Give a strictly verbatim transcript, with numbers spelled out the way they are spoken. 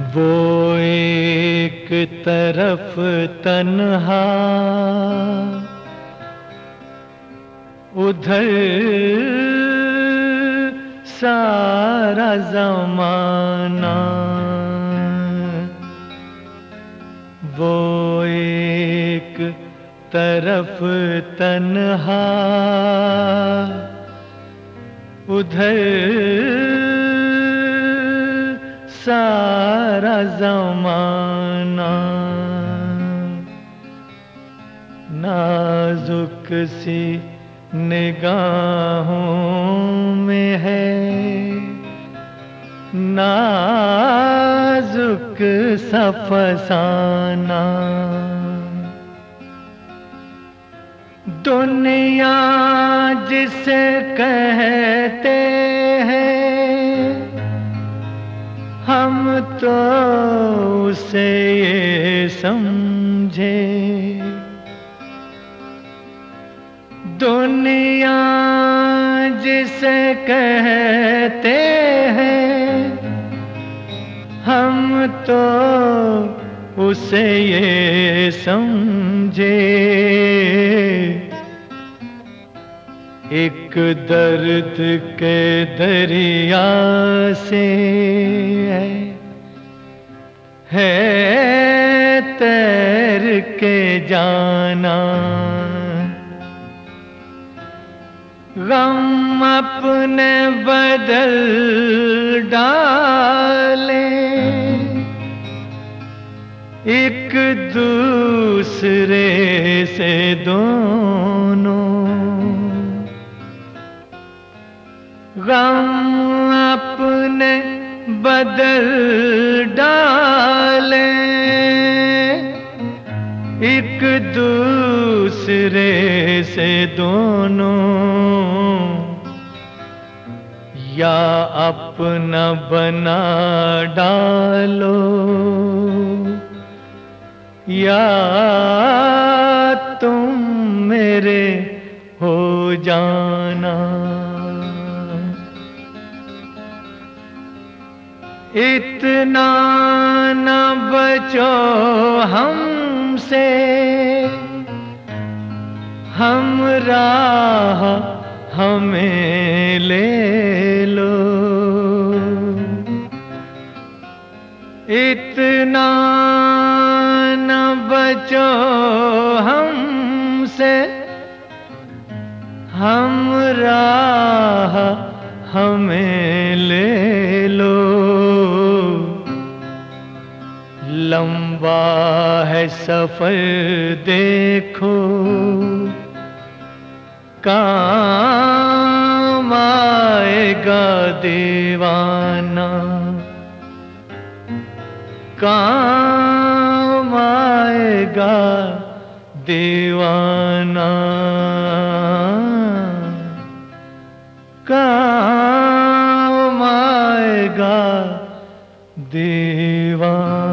वो एक तरफ तन्हा, उधर सारा जमाना। वो एक तरफ तन्हा, उधर सारा जमाना। नाजुक सी निगाहों में है नाजुक सा फसाना। दुनिया जिसे कहते हैं हम तो उसे ये समझे। दुनिया जिसे कहते हैं हम तो उसे ये समझे। एक दर्द के दरिया से है तैर के जाना। गम अपने बदल डाले एक दूसरे से दोनों। गम अपने बदल डाले एक दूसरे से दोनों। या अपना बना डालो या तुम मेरे हो जाना। इतना न बचो हमसे हम राह हमें ले लो। इतना न बचो हमसे हम राह हमें ले लो। लंबा है सफर देखो काम आएगा दीवाना। काम आएगा दीवाना। काम आएगा दीवाना।